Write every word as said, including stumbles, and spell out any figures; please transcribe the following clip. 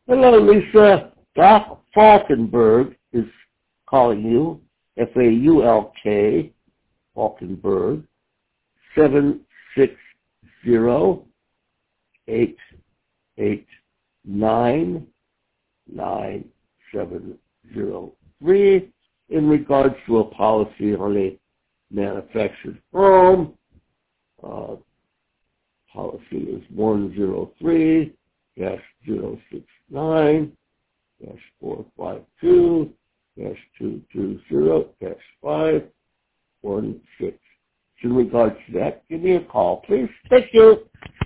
Hello, Lisa. Doc Falkenberg is calling you. F A U L K, Falkenberg, seven six zero eight eight nine nine seven zero three in regards to a policy on a manufactured home. Uh, policy is one zero three dash zero six nine dash four five two dash two two zero dash five one six. In regards to that, give me a call, please. Thank you.